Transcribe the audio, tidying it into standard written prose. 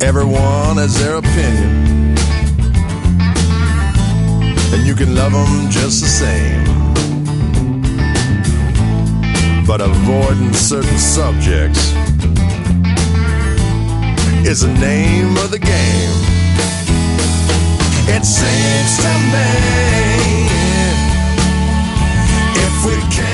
Everyone has their opinion, and you can love them just the same. But avoiding certain subjects is the name of the game. It seems to me if we can't